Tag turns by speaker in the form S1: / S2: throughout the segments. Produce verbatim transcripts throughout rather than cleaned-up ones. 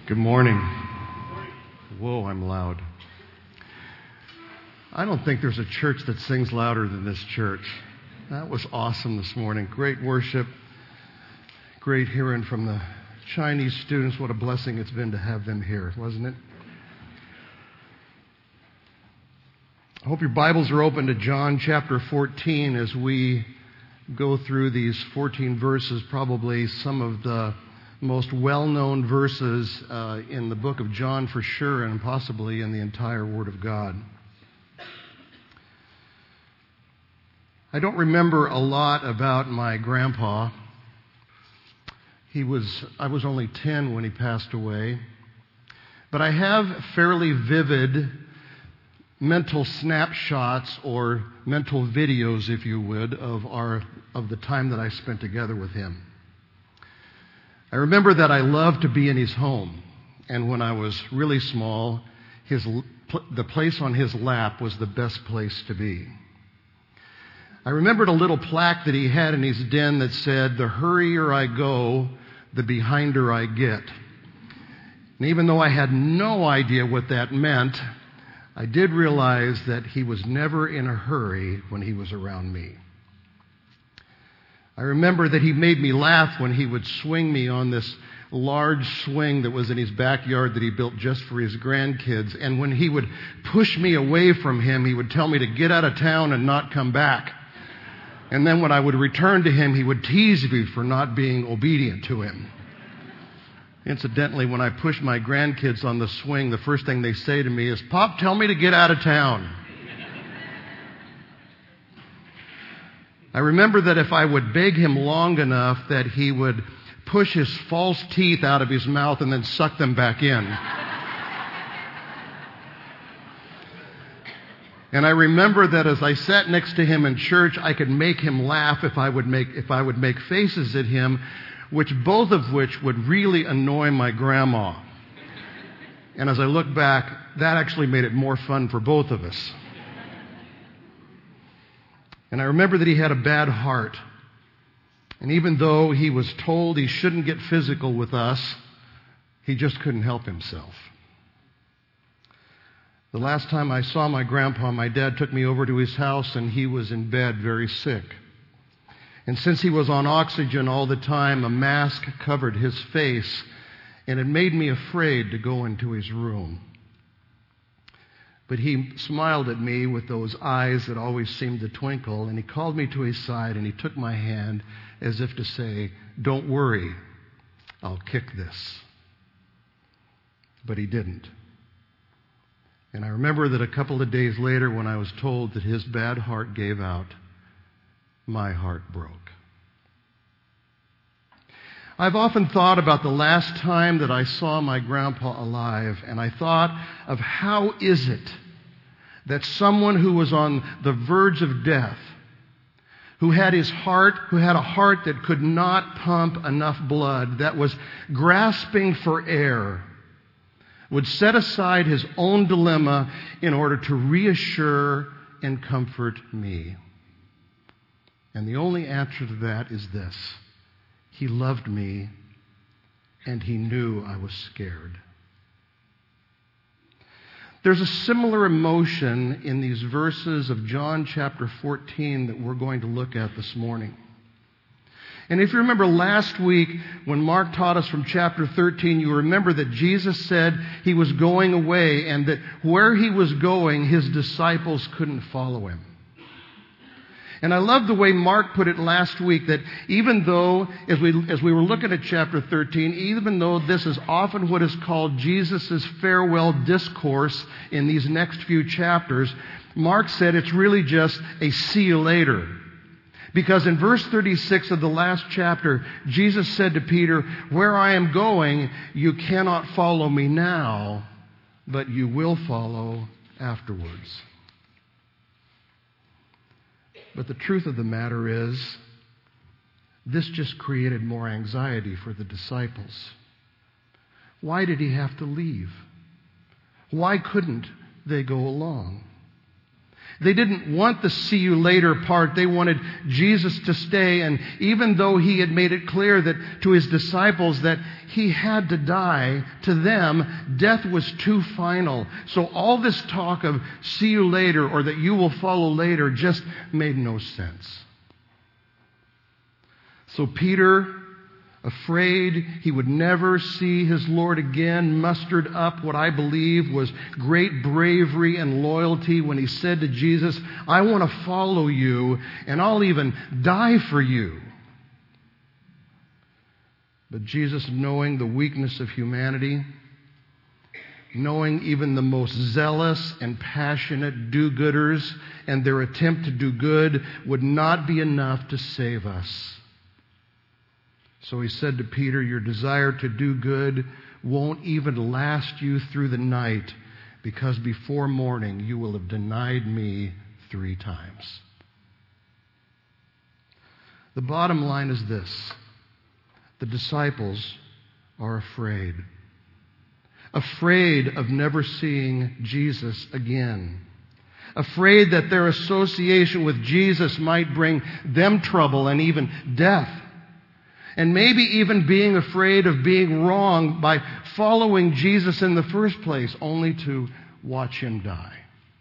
S1: Good morning. Whoa, I'm loud. I don't think there's a church that sings louder than this church. That was awesome this morning. Great worship. Great hearing from the Chinese students. What a blessing it's been to have them here, wasn't it? I hope your Bibles are open to John chapter fourteen as we go through these fourteen verses, probably some of the most well-known verses uh, in the book of John for sure, and possibly in the entire Word of God. I don't remember a lot about my grandpa. He was, I was only ten when he passed away. But I have fairly vivid mental snapshots or mental videos, if you would, of our of the time that I spent together with him. I remember that I loved to be in his home, and when I was really small, his the place on his lap was the best place to be. I remembered a little plaque that he had in his den that said, "The hurrier I go, the behinder I get." And even though I had no idea what that meant, I did realize that he was never in a hurry when he was around me. I remember that he made me laugh when he would swing me on this large swing that was in his backyard that he built just for his grandkids. And when he would push me away from him, he would tell me to get out of town and not come back. And then when I would return to him, he would tease me for not being obedient to him. Incidentally, when I push my grandkids on the swing, the first thing they say to me is, "Pop, tell me to get out of town." I remember that if I would beg him long enough, that he would push his false teeth out of his mouth and then suck them back in. And I remember that as I sat next to him in church, I could make him laugh if I would make if I would make faces at him, which both of which would really annoy my grandma. And as I look back, that actually made it more fun for both of us. And I remember that he had a bad heart. And even though he was told he shouldn't get physical with us, he just couldn't help himself. The last time I saw my grandpa, my dad took me over to his house and he was in bed very sick. And since he was on oxygen all the time, a mask covered his face, and it made me afraid to go into his room. But he smiled at me with those eyes that always seemed to twinkle, and he called me to his side and he took my hand as if to say, "Don't worry, I'll kick this." But he didn't. And I remember that a couple of days later, when I was told that his bad heart gave out, my heart broke. I've often thought about the last time that I saw my grandpa alive, and I thought of how is it that someone who was on the verge of death, who had his heart, who had a heart that could not pump enough blood, that was grasping for air, would set aside his own dilemma in order to reassure and comfort me. And the only answer to that is this: he loved me, and he knew I was scared. There's a similar emotion in these verses of John chapter fourteen that we're going to look at this morning. And if you remember last week when Mark taught us from chapter thirteen, you remember that Jesus said he was going away and that where he was going, his disciples couldn't follow him. And I love the way Mark put it last week, that even though, as we as we were looking at chapter thirteen, even though this is often what is called Jesus' farewell discourse in these next few chapters, Mark said it's really just a see you later. Because in verse thirty-six of the last chapter, Jesus said to Peter, "Where I am going, you cannot follow me now, but you will follow afterwards." But the truth of the matter is, this just created more anxiety for the disciples. Why did he have to leave? Why couldn't they go along? They didn't want the see you later part. They wanted Jesus to stay. And even though he had made it clear that to his disciples that he had to die, to them, death was too final. So all this talk of see you later or that you will follow later just made no sense. So Peter, afraid he would never see his Lord again, mustered up what I believe was great bravery and loyalty when he said to Jesus, I want to follow you and I'll even die for you. But Jesus, knowing the weakness of humanity, knowing even the most zealous and passionate do-gooders and their attempt to do good would not be enough to save us. So he said to Peter, your desire to do good won't even last you through the night, because before morning you will have denied me three times. The bottom line is this. The disciples are afraid. Afraid of never seeing Jesus again. Afraid that their association with Jesus might bring them trouble and even death. And maybe even being afraid of being wrong by following Jesus in the first place, only to watch him die.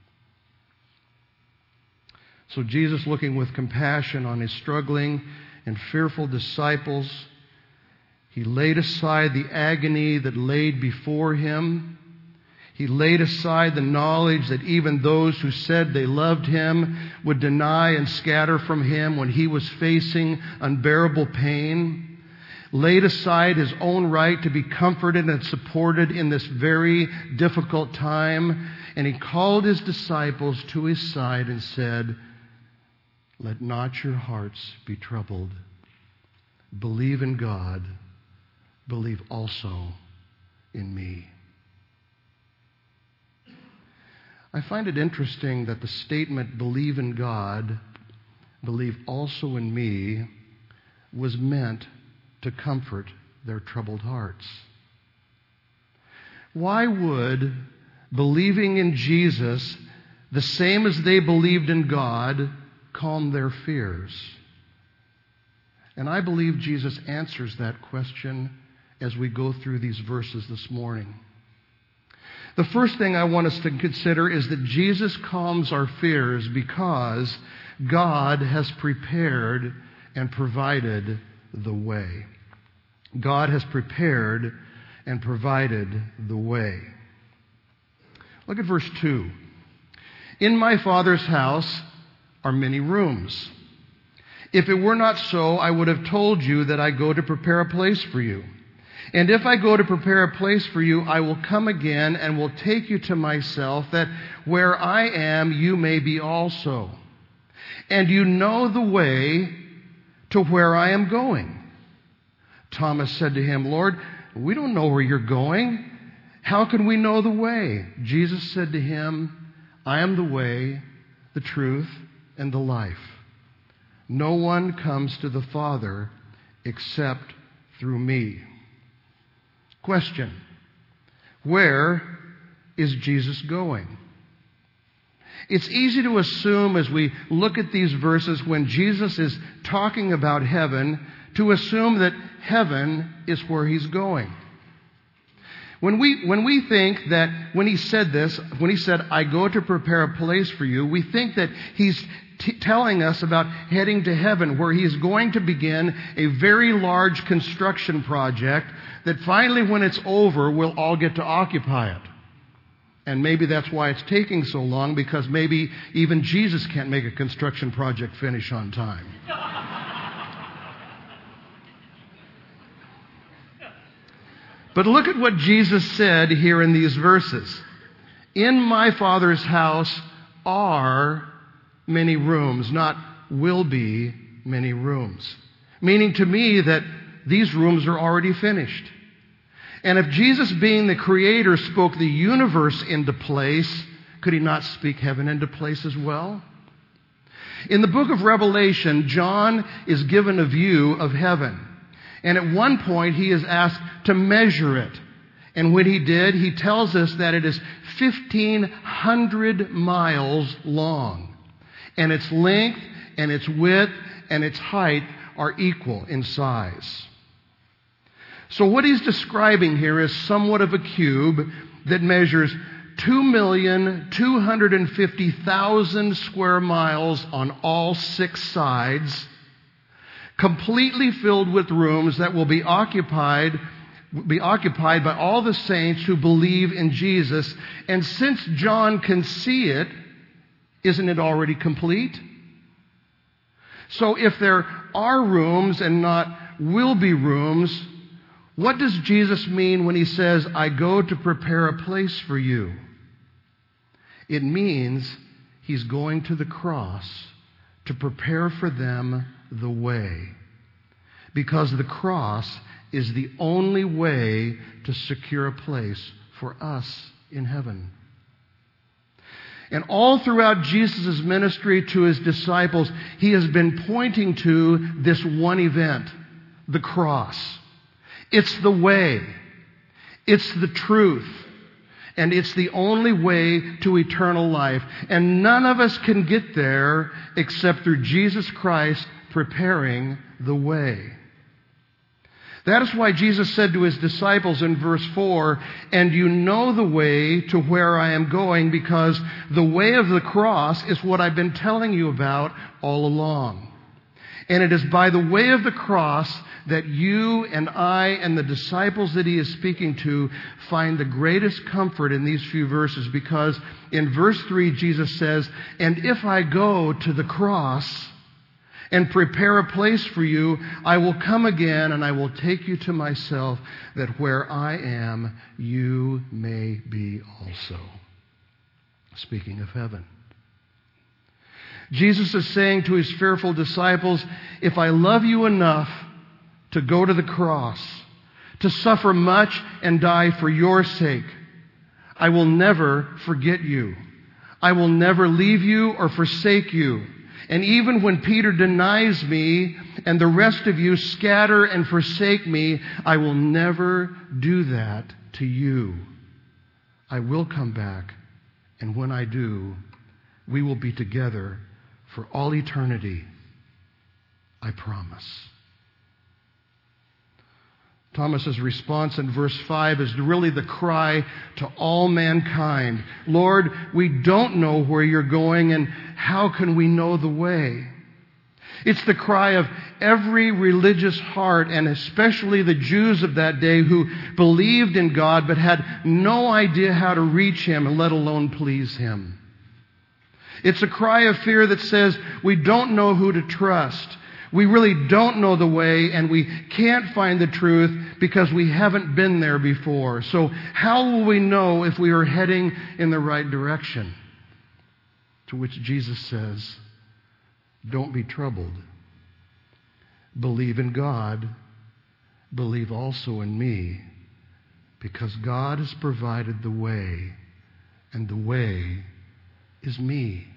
S1: So Jesus, looking with compassion on his struggling and fearful disciples, he laid aside the agony that laid before him. He laid aside the knowledge that even those who said they loved him would deny and scatter from him when he was facing unbearable pain. Laid aside his own right to be comforted and supported in this very difficult time. And he called his disciples to his side and said, let not your hearts be troubled. Believe in God. Believe also in me. I find it interesting that the statement, believe in God, believe also in me, was meant to comfort their troubled hearts. Why would believing in Jesus, the same as they believed in God, calm their fears? And I believe Jesus answers that question as we go through these verses this morning. The first thing I want us to consider is that Jesus calms our fears because God has prepared and provided the way. God has prepared and provided the way. Look at verse two. In my Father's house are many rooms. If it were not so, I would have told you that I go to prepare a place for you. And if I go to prepare a place for you, I will come again and will take you to myself, that where I am, you may be also. And you know the way to where I am going. Thomas said to him, Lord, we don't know where you're going. How can we know the way? Jesus said to him, I am the way, the truth, and the life. No one comes to the Father except through me. Question: where is Jesus going? It's easy to assume as we look at these verses when Jesus is talking about heaven, to assume that heaven is where he's going. When we, when we think that when he said this, when he said, I go to prepare a place for you, we think that he's t- telling us about heading to heaven, where he's going to begin a very large construction project that finally, when it's over, we'll all get to occupy it. And maybe that's why it's taking so long, because maybe even Jesus can't make a construction project finish on time. But look at what Jesus said here in these verses. In my Father's house are many rooms, not will be many rooms. Meaning to me that these rooms are already finished. And if Jesus, being the Creator, spoke the universe into place, could he not speak heaven into place as well? In the book of Revelation, John is given a view of heaven. And at one point, he is asked to measure it. And when he did, he tells us that it is fifteen hundred miles long. And its length and its width and its height are equal in size. So what he's describing here is somewhat of a cube that measures two million two hundred fifty thousand square miles on all six sides, completely filled with rooms that will be occupied be occupied by all the saints who believe in Jesus. And since John can see it, isn't it already complete? So if there are rooms and not will be rooms, what does Jesus mean when he says, I go to prepare a place for you? It means he's going to the cross to prepare for them the way. Because the cross is the only way to secure a place for us in heaven. And all throughout Jesus' ministry to his disciples, he has been pointing to this one event, the cross. It's the way. It's the truth. And it's the only way to eternal life. And none of us can get there except through Jesus Christ preparing the way. That is why Jesus said to his disciples in verse four, and you know the way to where I am going, because the way of the cross is what I've been telling you about all along. And it is by the way of the cross that you and I and the disciples that he is speaking to find the greatest comfort in these few verses, because in verse three Jesus says, and if I go to the cross and prepare a place for you, I will come again and I will take you to myself, that where I am, you may be also. Speaking of heaven. Jesus is saying to his fearful disciples, if I love you enough to go to the cross, to suffer much and die for your sake, I will never forget you. I will never leave you or forsake you. And even when Peter denies me and the rest of you scatter and forsake me, I will never do that to you. I will come back, and when I do, we will be together for all eternity. I promise. Thomas's response in verse five is really the cry to all mankind. Lord, we don't know where you're going, and how can we know the way? It's the cry of every religious heart, and especially the Jews of that day who believed in God but had no idea how to reach him, let alone please him. It's a cry of fear that says we don't know who to trust. We really don't know the way, and we can't find the truth because we haven't been there before. So how will we know if we are heading in the right direction? To which Jesus says, don't be troubled. Believe in God. Believe also in me, because God has provided the way, and the way is me.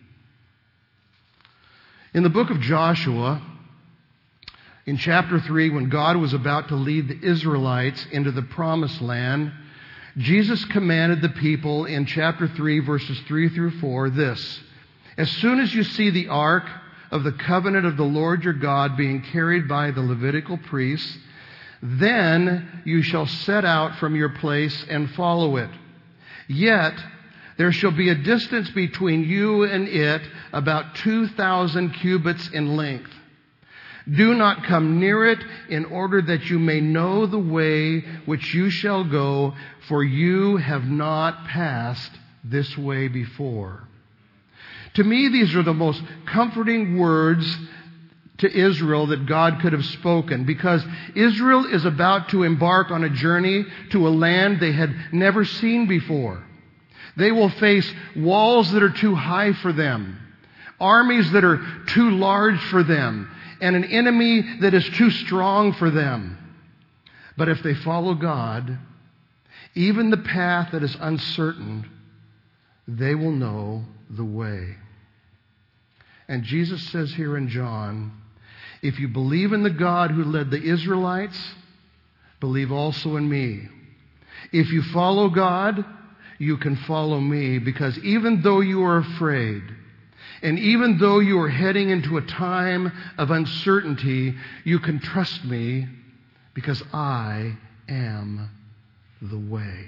S1: In the book of Joshua, in chapter three, when God was about to lead the Israelites into the promised land, Jesus commanded the people in chapter three, verses three through four, this: as soon as you see the ark of the covenant of the Lord your God being carried by the Levitical priests, then you shall set out from your place and follow it. Yet there shall be a distance between you and it, about two thousand cubits in length. Do not come near it, in order that you may know the way which you shall go, for you have not passed this way before. To me, these are the most comforting words to Israel that God could have spoken, because Israel is about to embark on a journey to a land they had never seen before. They will face walls that are too high for them, armies that are too large for them, and an enemy that is too strong for them. But if they follow God, even the path that is uncertain, they will know the way. And Jesus says here in John, if you believe in the God who led the Israelites, believe also in me. If you follow God, you can follow me, because even though you are afraid, and even though you are heading into a time of uncertainty, you can trust me, because I am the way.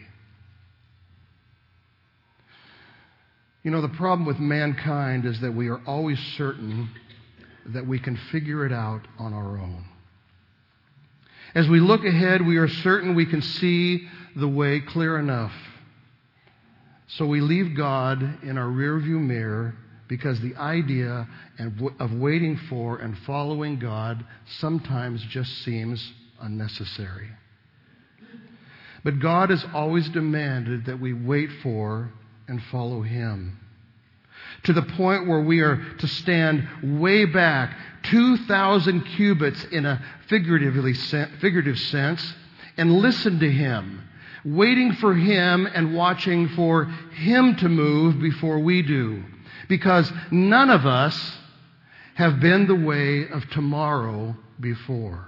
S1: You know, the problem with mankind is that we are always certain that we can figure it out on our own. As we look ahead, we are certain we can see the way clear enough. So we leave God in our rearview mirror, because the idea of waiting for and following God sometimes just seems unnecessary. But God has always demanded that we wait for and follow Him, to the point where we are to stand way back two thousand cubits in a figuratively figurative sense and listen to Him, waiting for Him and watching for Him to move before we do. Because none of us have been the way of tomorrow before.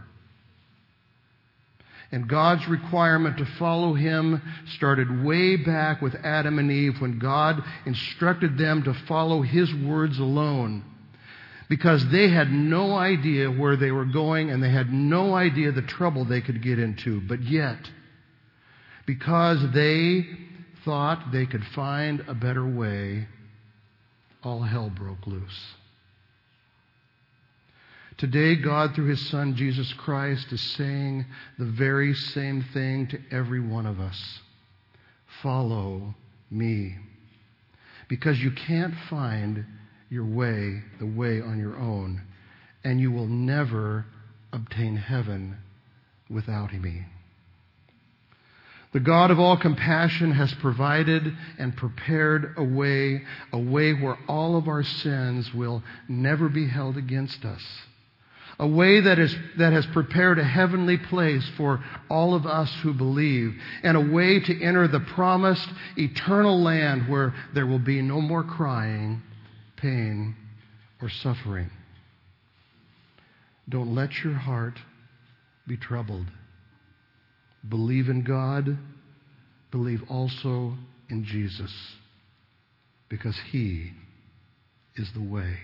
S1: And God's requirement to follow Him started way back with Adam and Eve, when God instructed them to follow His words alone, because they had no idea where they were going and they had no idea the trouble they could get into. But yet, because they thought they could find a better way, all hell broke loose. Today, God, through His Son, Jesus Christ, is saying the very same thing to every one of us. Follow me. Because you can't find your way, the way on your own, and you will never obtain heaven without me. The God of all compassion has provided and prepared a way, a way where all of our sins will never be held against us. A way that is that has prepared a heavenly place for all of us who believe, and a way to enter the promised eternal land where there will be no more crying, pain, or suffering. Don't let your heart be troubled. Believe in God. Believe also in Jesus, because He is the way.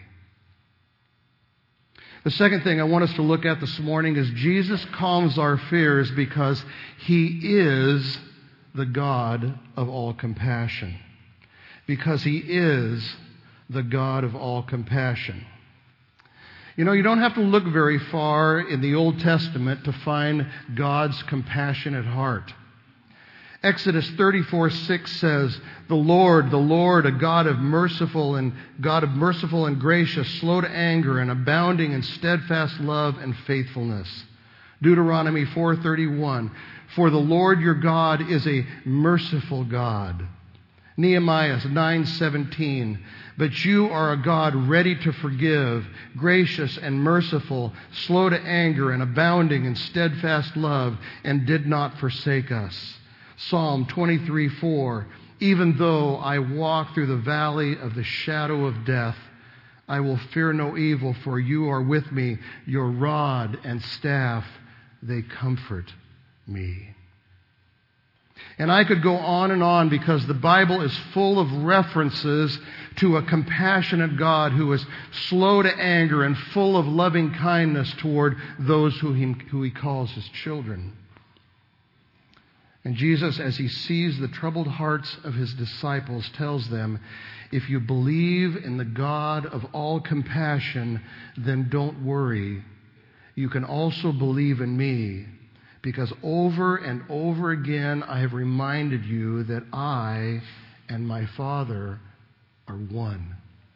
S1: The second thing I want us to look at this morning is Jesus calms our fears because He is the God of all compassion. Because He is the God of all compassion. You know, you don't have to look very far in the Old Testament to find God's compassionate heart. Exodus thirty-four six says, "The Lord, the Lord, a God of merciful and God of merciful and gracious, slow to anger and abounding in steadfast love and faithfulness." Deuteronomy four thirty-one, "For the Lord your God is a merciful God." Nehemiah nine seventeen, "But you are a God ready to forgive, gracious and merciful, slow to anger and abounding in steadfast love, and did not forsake us." Psalm twenty-three four, "Even though I walk through the valley of the shadow of death, I will fear no evil, for you are with me. Your rod and staff, they comfort me." And I could go on and on, because the Bible is full of references to a compassionate God who is slow to anger and full of loving kindness toward those who he, who he calls His children. And Jesus, as He sees the troubled hearts of His disciples, tells them, if you believe in the God of all compassion, then don't worry. You can also believe in me, because over and over again I have reminded you that I and my Father are one.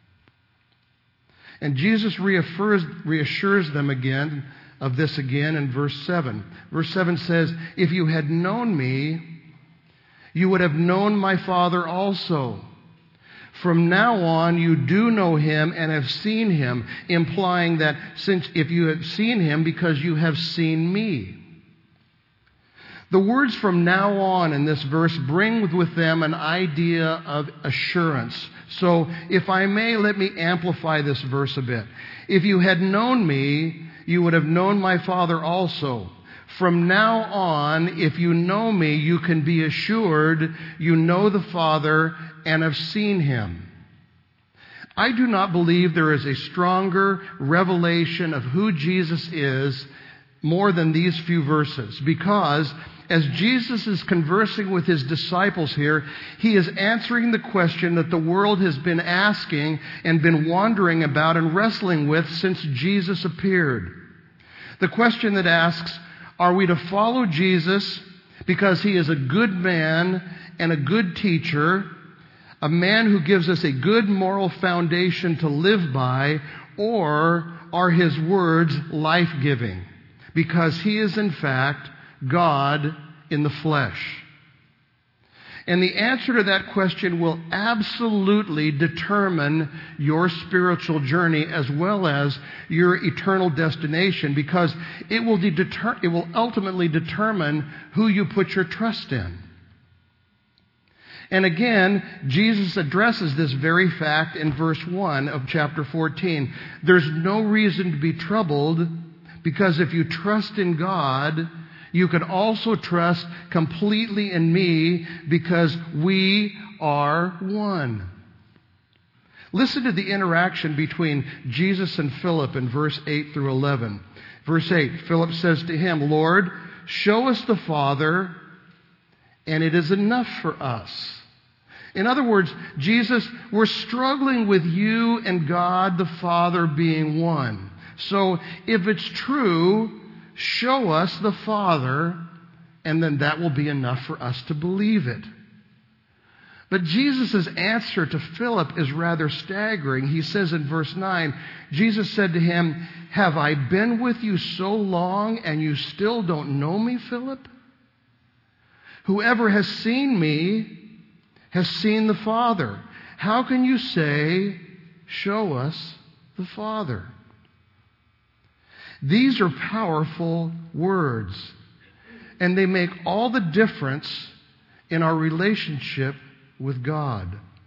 S1: And Jesus reaffirms, reassures them again of this again in verse seven. Verse seven says, "If you had known me, you would have known my Father also. From now on, you do know Him and have seen Him," implying that since if you have seen Him, because you have seen me. The words "from now on" in this verse bring with them an idea of assurance. So, if I may, let me amplify this verse a bit. If you had known me, you would have known my Father also. From now on, if you know me, you can be assured you know the Father and have seen him. I do not believe there is a stronger revelation of who Jesus is more than these few verses, because as Jesus is conversing with his disciples here, he is answering the question that the world has been asking and been wondering about and wrestling with since Jesus appeared. The question that asks, are we to follow Jesus because he is a good man and a good teacher, a man who gives us a good moral foundation to live by, or are his words life-giving? Because he is, in fact, God in the flesh. And the answer to that question will absolutely determine your spiritual journey as well as your eternal destination, because it will, de- deter- it will ultimately determine who you put your trust in. And again, Jesus addresses this very fact in verse one of chapter fourteen. There's no reason to be troubled, because if you trust in God, you can also trust completely in me, because we are one. Listen to the interaction between Jesus and Philip in verse eight through eleven. Verse eight, Philip says to him, Lord, show us the Father, and it is enough for us. In other words, Jesus, we're struggling with you and God the Father being one. So if it's true, show us the Father, and then that will be enough for us to believe it. But Jesus' answer to Philip is rather staggering. He says in verse nine, Jesus said to him, have I been with you so long and you still don't know me, Philip? Whoever has seen me has seen the Father. How can you say, show us the Father? These are powerful words, and they make all the difference in our relationship with God.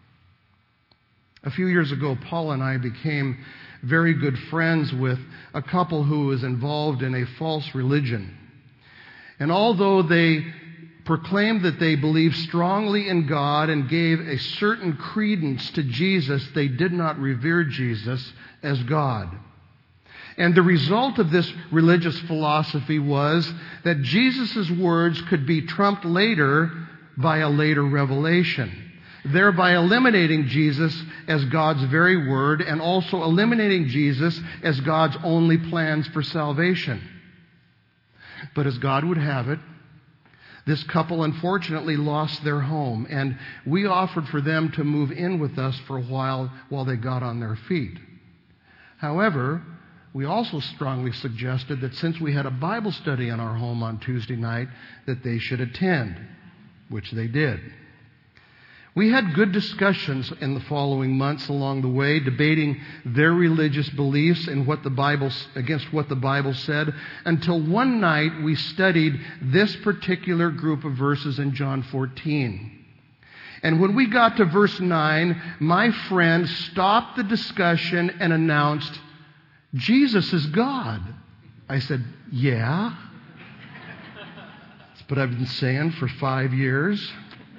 S1: A few years ago, Paul and I became very good friends with a couple who was involved in a false religion. And although they proclaimed that they believed strongly in God and gave a certain credence to Jesus, they did not revere Jesus as God. And the result of this religious philosophy was that Jesus' words could be trumped later by a later revelation, thereby eliminating Jesus as God's very word and also eliminating Jesus as God's only plans for salvation. But as God would have it, this couple unfortunately lost their home, and we offered for them to move in with us for a while while they got on their feet. However, we also strongly suggested that since we had a Bible study in our home on Tuesday night, that they should attend, which they did. We had good discussions in the following months along the way, debating their religious beliefs and what the Bible, against what the Bible said, until one night we studied this particular group of verses in John fourteen. And when we got to verse nine, my friend stopped the discussion and announced, Jesus is God. I said, yeah. That's what I've been saying for five years.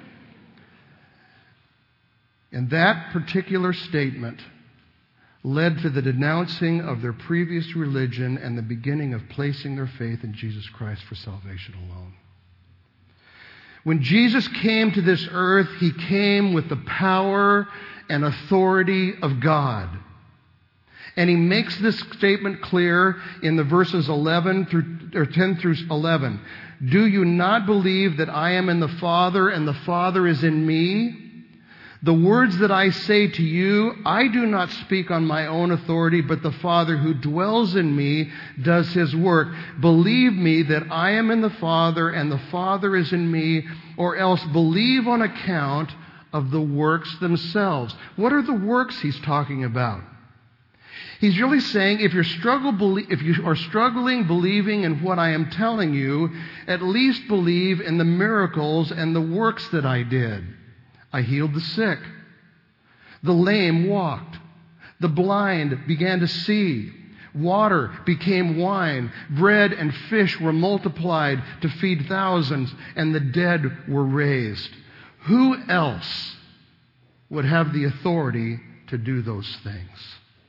S1: And that particular statement led to the denouncing of their previous religion and the beginning of placing their faith in Jesus Christ for salvation alone. When Jesus came to this earth, he came with the power and authority of God. And he makes this statement clear in the verses eleven through or ten through eleven. Do you not believe that I am in the Father and the Father is in me? The words that I say to you, I do not speak on my own authority, but the Father who dwells in me does his work. Believe me that I am in the Father and the Father is in me, or else believe on account of the works themselves. What are the works he's talking about? He's really saying, if you're struggle, if you are struggling believing in what I am telling you, at least believe in the miracles and the works that I did. I healed the sick. The lame walked. The blind began to see. Water became wine. Bread and fish were multiplied to feed thousands, and the dead were raised. Who else would have the authority to do those things?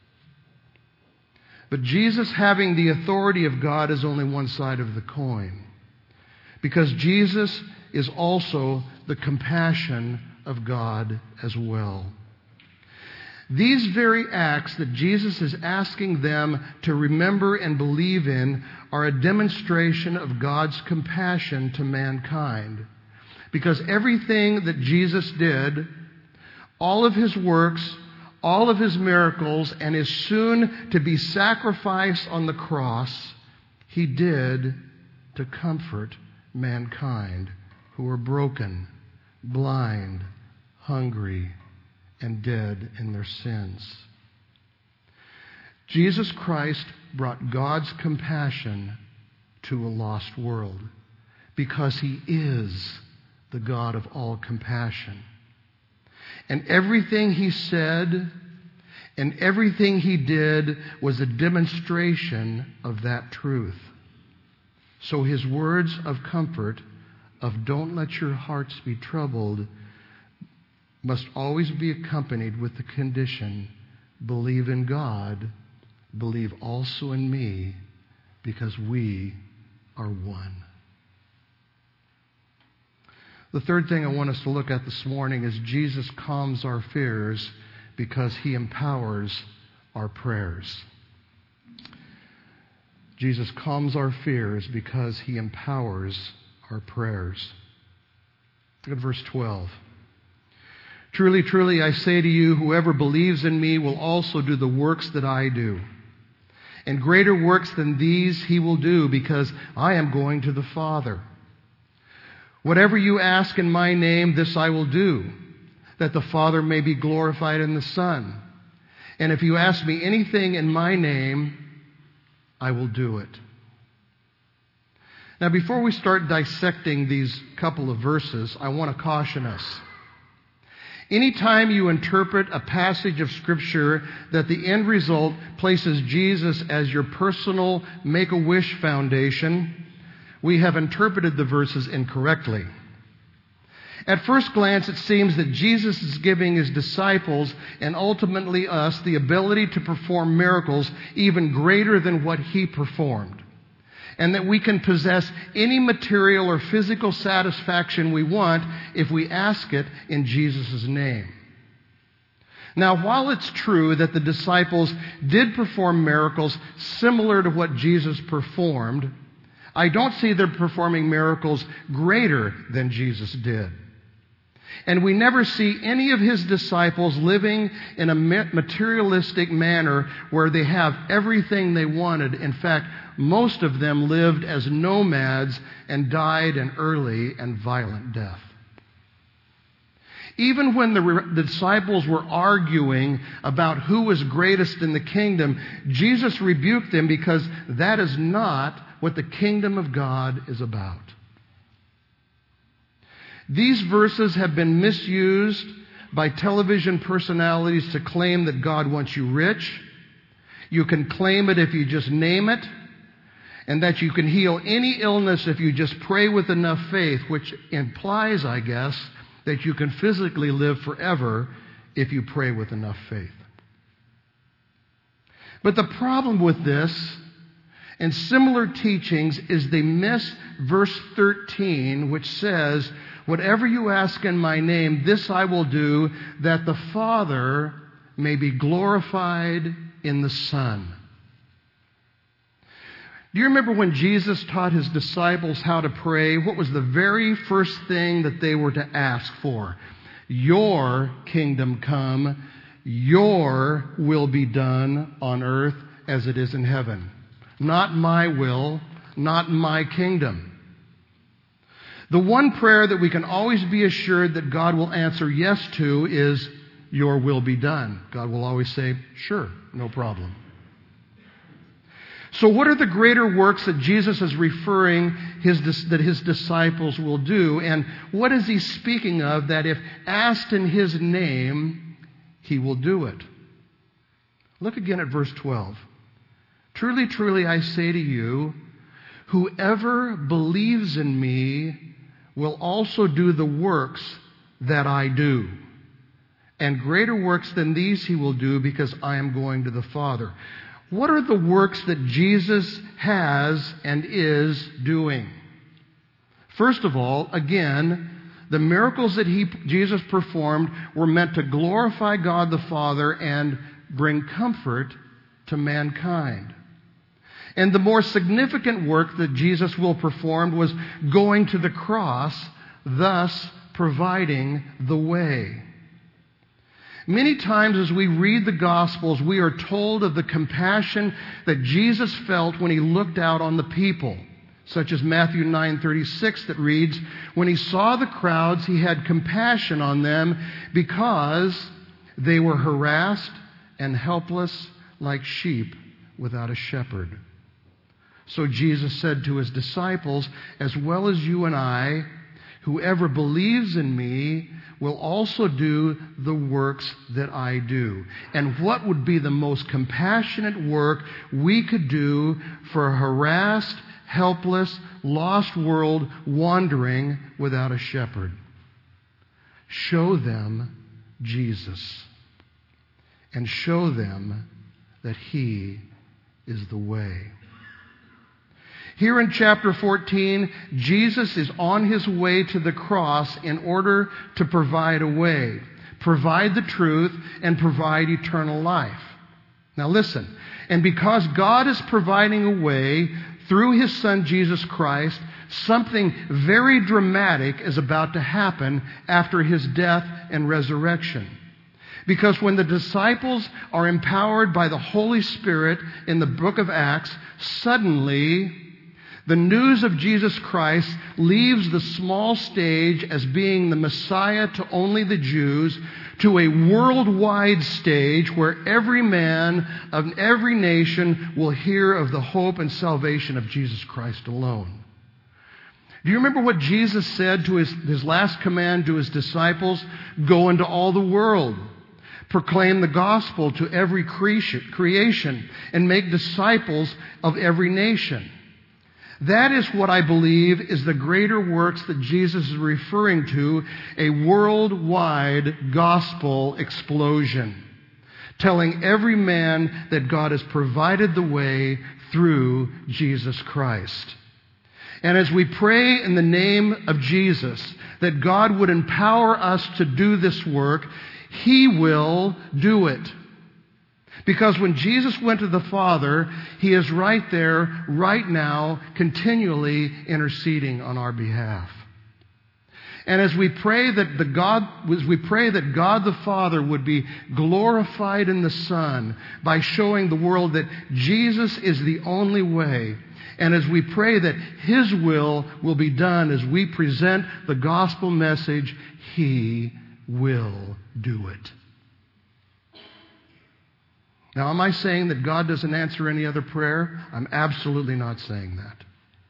S1: But Jesus having the authority of God is only one side of the coin, because Jesus is also the compassion of God as well. These very acts that Jesus is asking them to remember and believe in are a demonstration of God's compassion to mankind. Because everything that Jesus did, all of his works, all of his miracles, and his soon-to-be sacrifice on the cross, he did to comfort mankind who were broken, blind, hungry, and dead in their sins. Jesus Christ brought God's compassion to a lost world because he is the God of all compassion. And everything he said and everything he did was a demonstration of that truth. So his words of comfort of "don't let your hearts be troubled" must always be accompanied with the condition, believe in God, believe also in me, because we are one. The third thing I want us to look at this morning is Jesus calms our fears because he empowers our prayers. Jesus calms our fears because he empowers our prayers. Look at verse twelve. Truly, truly, I say to you, whoever believes in me will also do the works that I do. And greater works than these he will do, because I am going to the Father. Whatever you ask in my name, this I will do, that the Father may be glorified in the Son. And if you ask me anything in my name, I will do it. Now, before we start dissecting these couple of verses, I want to caution us. Anytime you interpret a passage of Scripture that the end result places Jesus as your personal Make-A-Wish foundation, we have interpreted the verses incorrectly. At first glance, it seems that Jesus is giving his disciples and ultimately us the ability to perform miracles even greater than what he performed, and that we can possess any material or physical satisfaction we want if we ask it in Jesus' name. Now, while it's true that the disciples did perform miracles similar to what Jesus performed, I don't see them performing miracles greater than Jesus did. And we never see any of his disciples living in a materialistic manner where they have everything they wanted. In fact, most of them lived as nomads and died an early and violent death. Even when the, re- the disciples were arguing about who was greatest in the kingdom, Jesus rebuked them because that is not what the kingdom of God is about. These verses have been misused by television personalities to claim that God wants you rich. You can claim it if you just name it, and that you can heal any illness if you just pray with enough faith, which implies, I guess, that you can physically live forever if you pray with enough faith. But the problem with this and similar teachings is they miss verse thirteen, which says, whatever you ask in my name, this I will do, that the Father may be glorified in the Son. Do you remember when Jesus taught his disciples how to pray? What was the very first thing that they were to ask for? Your kingdom come, your will be done on earth as it is in heaven. Not my will, not my kingdom. The one prayer that we can always be assured that God will answer yes to is, your will be done. God will always say, sure, no problem. So what are the greater works that Jesus is referring his, that his disciples will do? And what is he speaking of that if asked in his name, he will do it? Look again at verse twelve. Truly, truly, I say to you, whoever believes in me will also do the works that I do. And greater works than these he will do, because I am going to the Father. What are the works that Jesus has and is doing? First of all, again, the miracles that he, Jesus performed were meant to glorify God the Father and bring comfort to mankind. And the more significant work that Jesus will perform was going to the cross, thus providing the way. Many times as we read the Gospels, we are told of the compassion that Jesus felt when he looked out on the people, such as Matthew nine thirty-six that reads, when he saw the crowds, he had compassion on them because they were harassed and helpless like sheep without a shepherd. So Jesus said to his disciples, as well as you and I, whoever believes in me will also do the works that I do. And what would be the most compassionate work we could do for a harassed, helpless, lost world wandering without a shepherd? Show them Jesus. And show them that He is the way. Here in chapter fourteen, Jesus is on His way to the cross in order to provide a way, provide the truth, and provide eternal life. Now listen, and because God is providing a way through His Son Jesus Christ, something very dramatic is about to happen after His death and resurrection. Because when the disciples are empowered by the Holy Spirit in the book of Acts, suddenly the news of Jesus Christ leaves the small stage as being the Messiah to only the Jews to a worldwide stage where every man of every nation will hear of the hope and salvation of Jesus Christ alone. Do you remember what Jesus said to his, his last command to His disciples? Go into all the world. Proclaim the gospel to every creation and make disciples of every nation. That is what I believe is the greater works that Jesus is referring to, a worldwide gospel explosion, telling every man that God has provided the way through Jesus Christ. And as we pray in the name of Jesus that God would empower us to do this work, He will do it. Because when Jesus went to the Father, He is right there, right now, continually interceding on our behalf. And as we pray that the God, as we pray that God the Father would be glorified in the Son by showing the world that Jesus is the only way, and as we pray that His will will be done as we present the gospel message, He will do it. Now, am I saying that God doesn't answer any other prayer? I'm absolutely not saying that.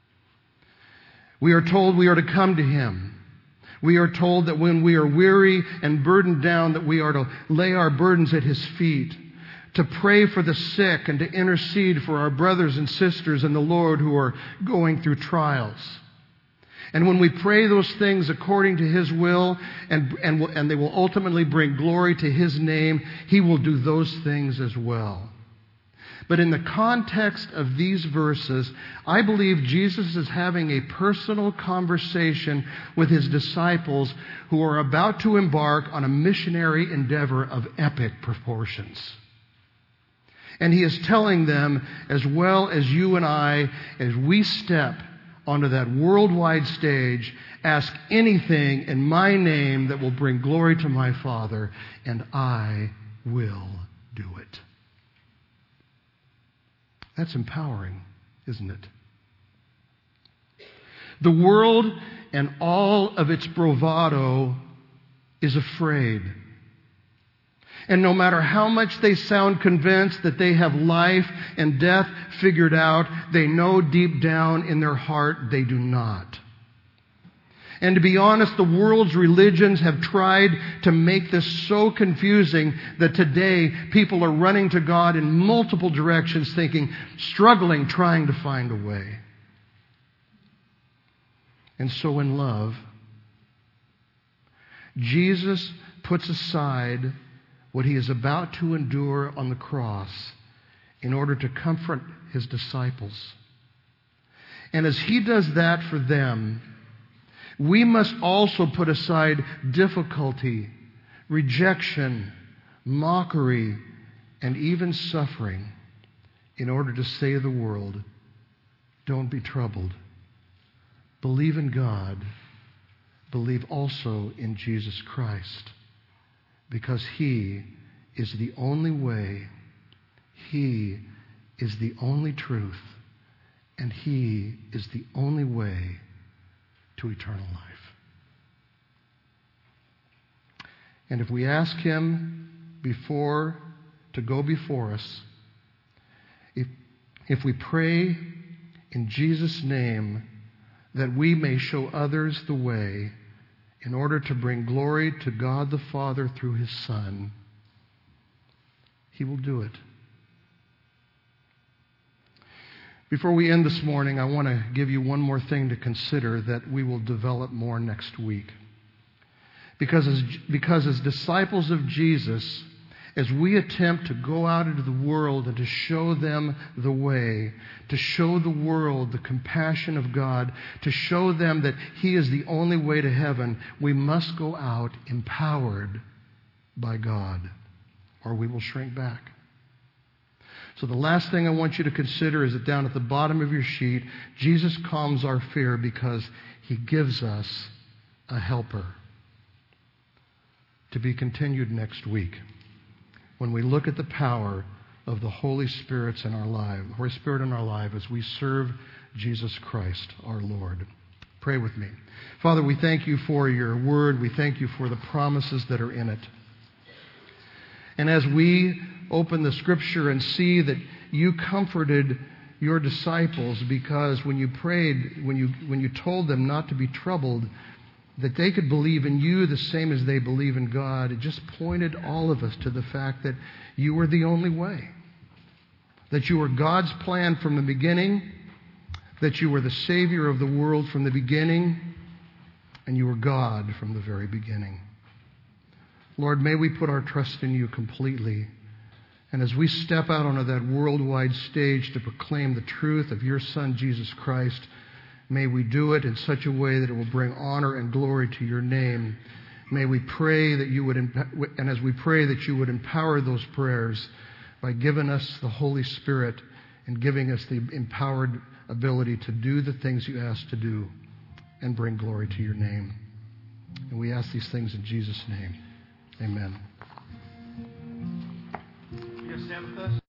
S1: We are told we are to come to Him. We are told that when we are weary and burdened down, that we are to lay our burdens at His feet, to pray for the sick and to intercede for our brothers and sisters in the Lord who are going through trials. And when we pray those things according to His will, and, and, and they will ultimately bring glory to His name, He will do those things as well. But in the context of these verses, I believe Jesus is having a personal conversation with His disciples who are about to embark on a missionary endeavor of epic proportions. And He is telling them, as well as you and I, as we step onto that worldwide stage, ask anything in my name that will bring glory to my Father, and I will do it. That's empowering, isn't it? The world and all of its bravado is afraid. And no matter how much they sound convinced that they have life and death figured out, they know deep down in their heart they do not. And to be honest, the world's religions have tried to make this so confusing that today people are running to God in multiple directions, thinking, struggling, trying to find a way. And so in love, Jesus puts aside what he is about to endure on the cross in order to comfort his disciples. And as he does that for them, we must also put aside difficulty, rejection, mockery, and even suffering in order to say to the world, don't be troubled. Believe in God. Believe also in Jesus Christ, because he is the only way, he is the only truth, and he is the only way to eternal life. And if we ask him before to go before us, if, if we pray in Jesus' name that we may show others the way in order to bring glory to God the Father through his Son, he will do it. Before we end this morning, I want to give you one more thing to consider that we will develop more next week. Because as, because as disciples of Jesus, as we attempt to go out into the world and to show them the way, to show the world the compassion of God, to show them that he is the only way to heaven, we must go out empowered by God, or we will shrink back. So the last thing I want you to consider is that down at the bottom of your sheet, Jesus calms our fear because he gives us a helper. To be continued next week when we look at the power of the Holy Spirit in our life, Holy Spirit in our life as we serve Jesus Christ, our Lord. Pray with me. Father, we thank you for your word. We thank you for the promises that are in it. And as we open the Scripture and see that you comforted your disciples because when you prayed, when you when you told them not to be troubled, that they could believe in you the same as they believe in God, it just pointed all of us to the fact that you were the only way. That you were God's plan from the beginning, that you were the Savior of the world from the beginning, and you were God from the very beginning. Lord, may we put our trust in you completely. And as we step out onto that worldwide stage to proclaim the truth of your Son, Jesus Christ, may we do it in such a way that it will bring honor and glory to your name. May we pray that you would, and as we pray that you would empower those prayers by giving us the Holy Spirit and giving us the empowered ability to do the things you ask to do and bring glory to your name. And we ask these things in Jesus' name. Amen. You stand with us?